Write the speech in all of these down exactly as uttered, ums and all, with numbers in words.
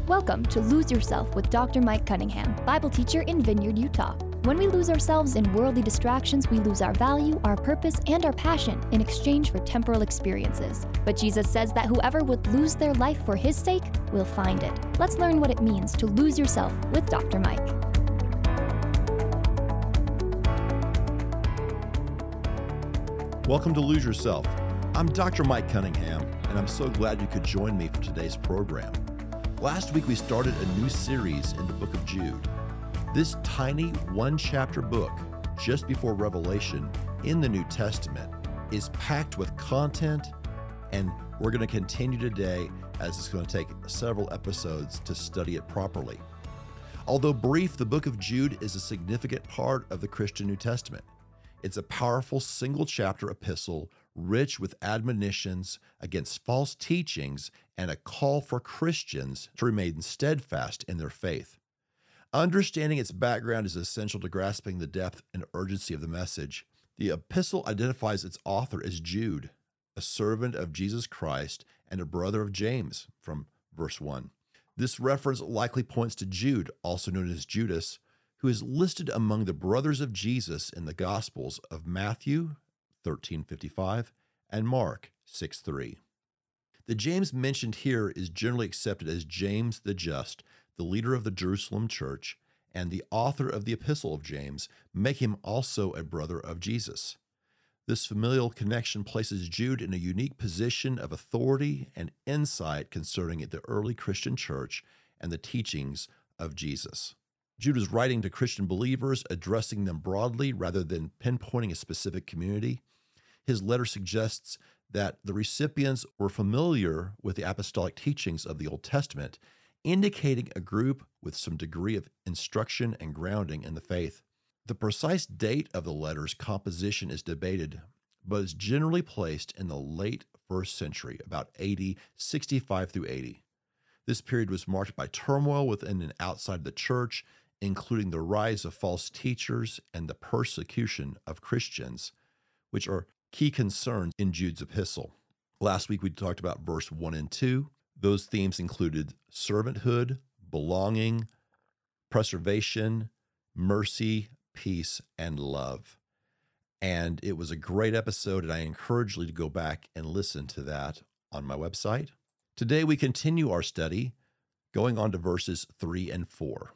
Welcome to Lose Yourself with Doctor Mike Cunningham, Bible teacher in Vineyard, Utah. When we lose ourselves in worldly distractions, we lose our value, our purpose, and our passion in exchange for temporal experiences. But Jesus says that whoever would lose their life for his sake will find it. Let's learn what it means to lose yourself with Doctor Mike. Welcome to Lose Yourself. I'm Doctor Mike Cunningham, and I'm so glad you could join me for today's program. Last week we started a new series in the book of Jude. This tiny one-chapter book, just before Revelation in the New Testament, is packed with content, and we're going to continue today as it's going to take several episodes to study it properly. Although brief, the book of Jude is a significant part of the Christian New Testament. It's a powerful single-chapter epistle rich with admonitions against false teachings and a call for Christians to remain steadfast in their faith. Understanding its background is essential to grasping the depth and urgency of the message. The epistle identifies its author as Jude, a servant of Jesus Christ and a brother of James, from verse one. This reference likely points to Jude, also known as Judas, who is listed among the brothers of Jesus in the Gospels of Matthew, thirteen fifty-five, and Mark, six three. The James mentioned here is generally accepted as James the Just, the leader of the Jerusalem church, and the author of the Epistle of James, make him also a brother of Jesus. This familial connection places Jude in a unique position of authority and insight concerning the early Christian church and the teachings of Jesus. Jude is writing to Christian believers, addressing them broadly rather than pinpointing a specific community. His letter suggests that the recipients were familiar with the apostolic teachings of the Old Testament, indicating a group with some degree of instruction and grounding in the faith. The precise date of the letter's composition is debated, but is generally placed in the late first century, about A D sixty-five through eighty. This period was marked by turmoil within and outside the church, including the rise of false teachers and the persecution of Christians, which are key concerns in Jude's epistle. Last week we talked about verse one and two. Those themes included servanthood, belonging, preservation, mercy, peace, and love. And it was a great episode, and I encourage you to go back and listen to that on my website. Today we continue our study, going on to verses three and four.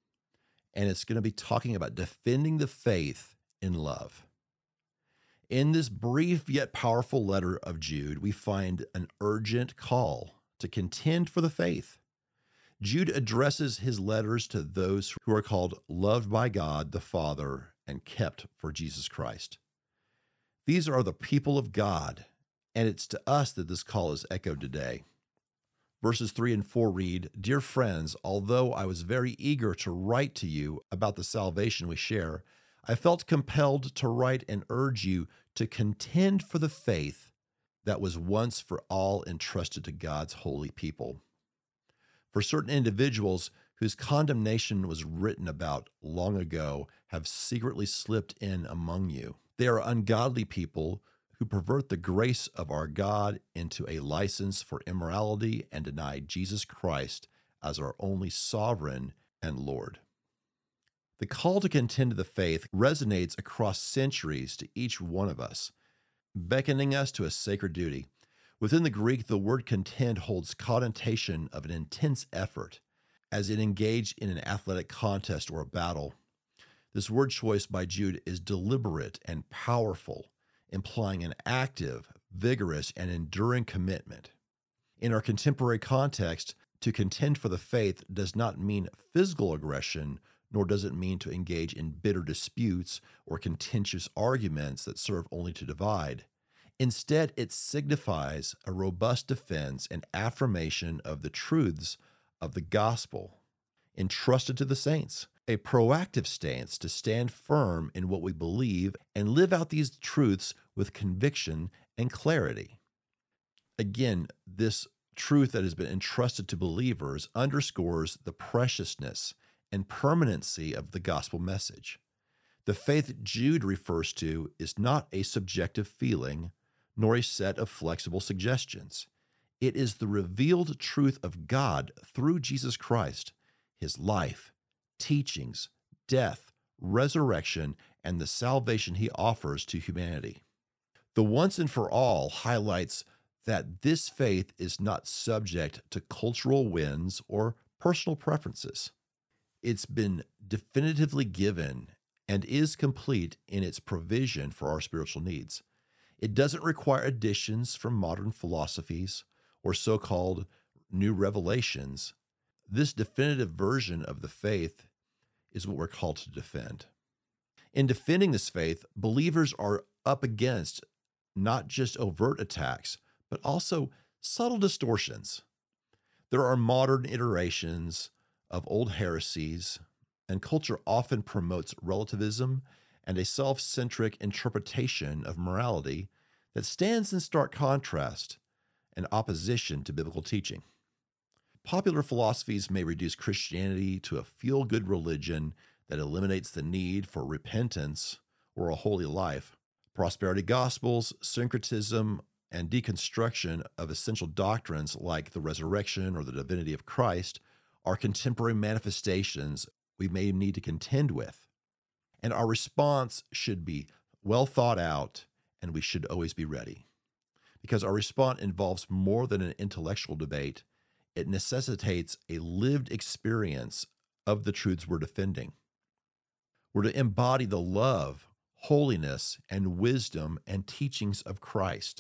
And it's going to be talking about defending the faith in love. In this brief yet powerful letter of Jude, we find an urgent call to contend for the faith. Jude addresses his letters to those who are called loved by God the Father and kept for Jesus Christ. These are the people of God, and it's to us that this call is echoed today. Verses three and four read, "Dear friends, although I was very eager to write to you about the salvation we share, I felt compelled to write and urge you to contend for the faith that was once for all entrusted to God's holy people. For certain individuals whose condemnation was written about long ago have secretly slipped in among you. They are ungodly people who pervert the grace of our God into a license for immorality and deny Jesus Christ as our only sovereign and Lord." The call to contend to the faith resonates across centuries to each one of us, beckoning us to a sacred duty. Within the Greek, the word contend holds connotation of an intense effort, as it engaged in an athletic contest or a battle. This word choice by Jude is deliberate and powerful, implying an active, vigorous, and enduring commitment. In our contemporary context, to contend for the faith does not mean physical aggression, nor does it mean to engage in bitter disputes or contentious arguments that serve only to divide. Instead, it signifies a robust defense and affirmation of the truths of the gospel entrusted to the saints, a proactive stance to stand firm in what we believe and live out these truths with conviction and clarity. Again, this truth that has been entrusted to believers underscores the preciousness and permanency of the gospel message. The faith Jude refers to is not a subjective feeling, nor a set of flexible suggestions. It is the revealed truth of God through Jesus Christ, his life, teachings, death, resurrection, and the salvation he offers to humanity. The once and for all highlights that this faith is not subject to cultural winds or personal preferences. It's been definitively given and is complete in its provision for our spiritual needs. It doesn't require additions from modern philosophies or so-called new revelations. This definitive version of the faith is what we're called to defend. In defending this faith, believers are up against not just overt attacks, but also subtle distortions. There are modern iterations of old heresies, and culture often promotes relativism and a self-centric interpretation of morality that stands in stark contrast and opposition to biblical teaching. Popular philosophies may reduce Christianity to a feel-good religion that eliminates the need for repentance or a holy life. Prosperity gospels, syncretism, and deconstruction of essential doctrines like the resurrection or the divinity of Christ are contemporary manifestations we may need to contend with. And our response should be well thought out, and we should always be ready. Because our response involves more than an intellectual debate, it necessitates a lived experience of the truths we're defending. We're to embody the love, holiness, and wisdom and teachings of Christ,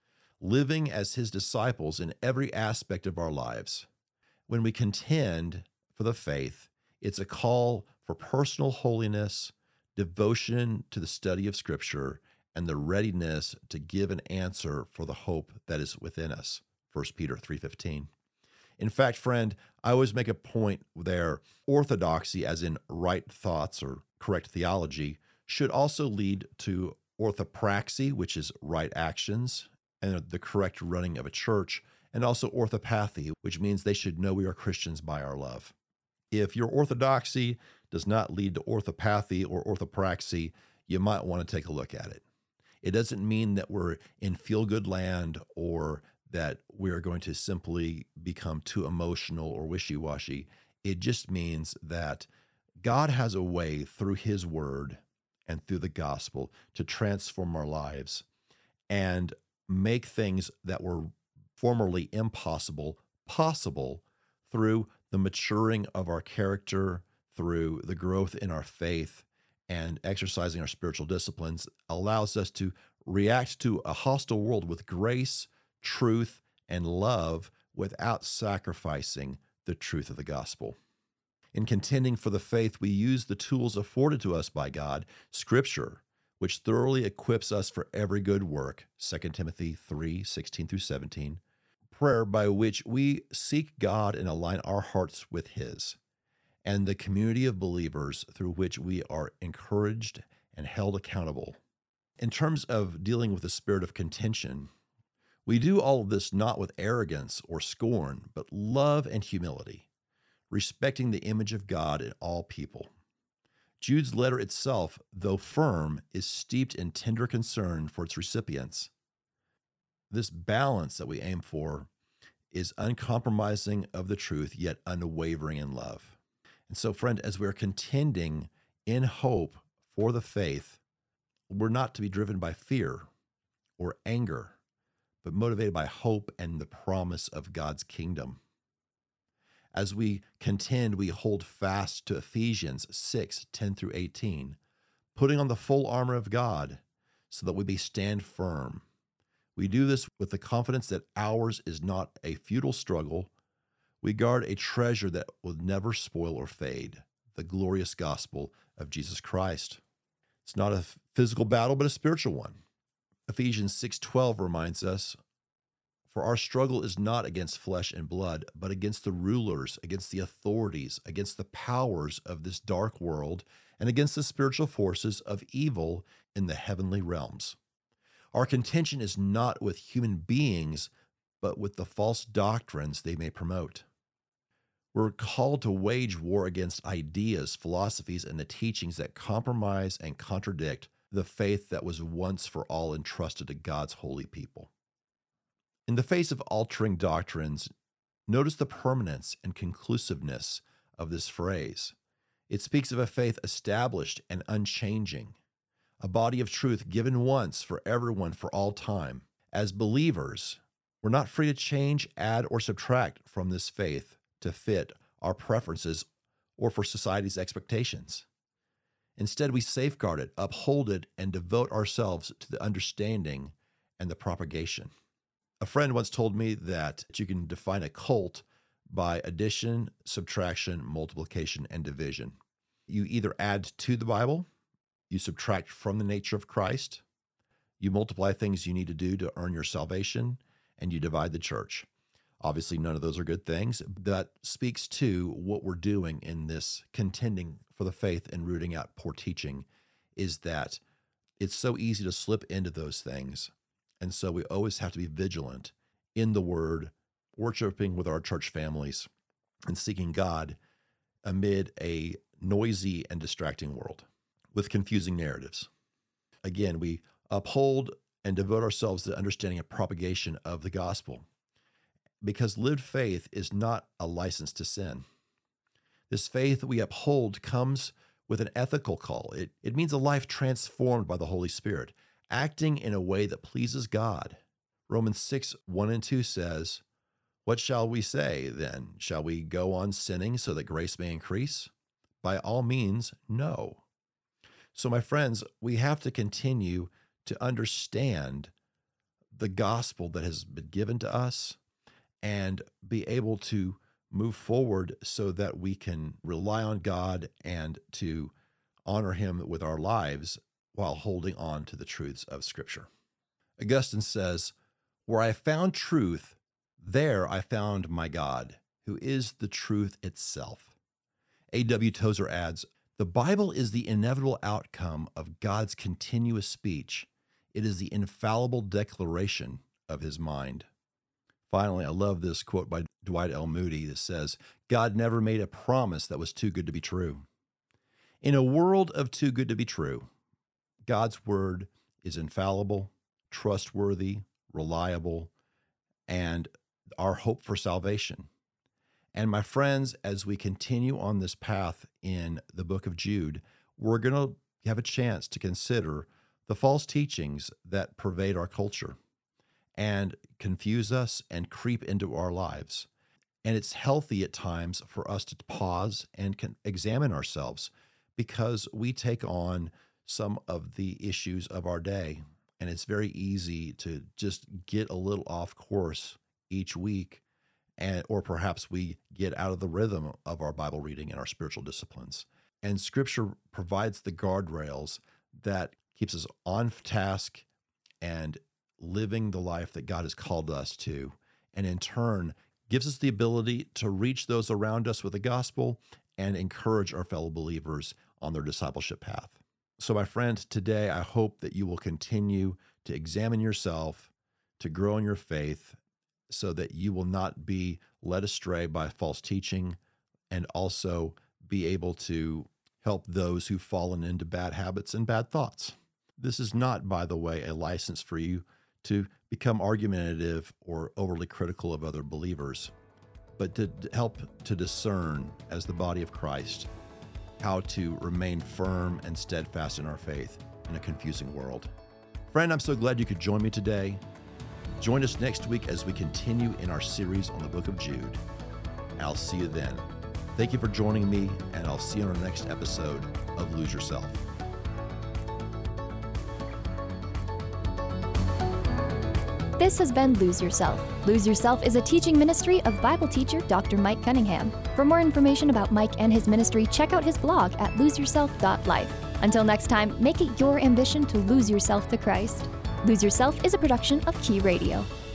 living as his disciples in every aspect of our lives. When we contend for the faith, it's a call for personal holiness, devotion to the study of Scripture, and the readiness to give an answer for the hope that is within us, First Peter three fifteen. In fact, friend, I always make a point there, orthodoxy, as in right thoughts or correct theology, should also lead to orthopraxy, which is right actions, and the correct running of a church, and also orthopathy, which means they should know we are Christians by our love. If your orthodoxy does not lead to orthopathy or orthopraxy, you might want to take a look at it. It doesn't mean that we're in feel-good land or that we're going to simply become too emotional or wishy-washy. It just means that God has a way through his word and through the gospel to transform our lives and make things that were formerly impossible possible through the maturing of our character, through the growth in our faith, and exercising our spiritual disciplines allows us to react to a hostile world with grace, truth, and love without sacrificing the truth of the gospel. In contending for the faith, we use the tools afforded to us by God, Scripture, which thoroughly equips us for every good work, Second Timothy three sixteen through seventeen, prayer by which we seek God and align our hearts with his, and the community of believers through which we are encouraged and held accountable. In terms of dealing with the spirit of contention, we do all of this not with arrogance or scorn, but love and humility, respecting the image of God in all people. Jude's letter itself, though firm, is steeped in tender concern for its recipients. This balance that we aim for is uncompromising of the truth, yet unwavering in love. And so, friend, as we're contending in hope for the faith, we're not to be driven by fear or anger, but motivated by hope and the promise of God's kingdom. As we contend, we hold fast to Ephesians six ten through eighteen, putting on the full armor of God so that we may stand firm. We do this with the confidence that ours is not a futile struggle. We guard a treasure that will never spoil or fade, the glorious gospel of Jesus Christ. It's not a physical battle, but a spiritual one. Ephesians six twelve reminds us, for our struggle is not against flesh and blood, but against the rulers, against the authorities, against the powers of this dark world, and against the spiritual forces of evil in the heavenly realms. Our contention is not with human beings, but with the false doctrines they may promote. We're called to wage war against ideas, philosophies, and the teachings that compromise and contradict the faith that was once for all entrusted to God's holy people. In the face of altering doctrines, notice the permanence and conclusiveness of this phrase. It speaks of a faith established and unchanging, a body of truth given once for everyone for all time. As believers, we're not free to change, add, or subtract from this faith to fit our preferences or for society's expectations. Instead, we safeguard it, uphold it, and devote ourselves to the understanding and the propagation. A friend once told me that you can define a cult by addition, subtraction, multiplication, and division. You either add to the Bible, you subtract from the nature of Christ, you multiply things you need to do to earn your salvation, and you divide the church. Obviously, none of those are good things. That speaks to what we're doing in this contending for the faith and rooting out poor teaching, is that it's so easy to slip into those things. And so we always have to be vigilant in the Word, worshiping with our church families, and seeking God amid a noisy and distracting world with confusing narratives. Again, we uphold and devote ourselves to the understanding and propagation of the gospel, because lived faith is not a license to sin. This faith that we uphold comes with an ethical call. It, it means a life transformed by the Holy Spirit, acting in a way that pleases God. Romans six, one and two says, "What shall we say then? Shall we go on sinning so that grace may increase? By all means, no." So, my friends, we have to continue to understand the gospel that has been given to us and be able to move forward so that we can rely on God and to honor Him with our lives while holding on to the truths of Scripture. Augustine says, "Where I found truth, there I found my God, who is the truth itself." A W Tozer adds, "The Bible is the inevitable outcome of God's continuous speech. It is the infallible declaration of His mind." Finally, I love this quote by Dwight L. Moody that says, "God never made a promise that was too good to be true." In a world of too good to be true, God's word is infallible, trustworthy, reliable, and our hope for salvation. And my friends, as we continue on this path in the book of Jude, we're going to have a chance to consider the false teachings that pervade our culture and confuse us and creep into our lives. And it's healthy at times for us to pause and can examine ourselves, because we take on some of the issues of our day. And it's very easy to just get a little off course each week, and or perhaps we get out of the rhythm of our Bible reading and our spiritual disciplines. And Scripture provides the guardrails that keeps us on task and living the life that God has called us to, and in turn gives us the ability to reach those around us with the gospel and encourage our fellow believers on their discipleship path. So, my friend, today I hope that you will continue to examine yourself, to grow in your faith, so that you will not be led astray by false teaching, and also be able to help those who've fallen into bad habits and bad thoughts. This is not, by the way, a license for you to become argumentative or overly critical of other believers, but to help to discern, as the body of Christ, how to remain firm and steadfast in our faith in a confusing world. Friend, I'm so glad you could join me today. Join us next week as we continue in our series on the book of Jude. I'll see you then. Thank you for joining me, and I'll see you on our next episode of Lose Yourself. This has been Lose Yourself. Lose Yourself is a teaching ministry of Bible teacher Doctor Mike Cunningham. For more information about Mike and his ministry, check out his blog at lose yourself dot life. Until next time, make it your ambition to lose yourself to Christ. Lose Yourself is a production of Key Radio.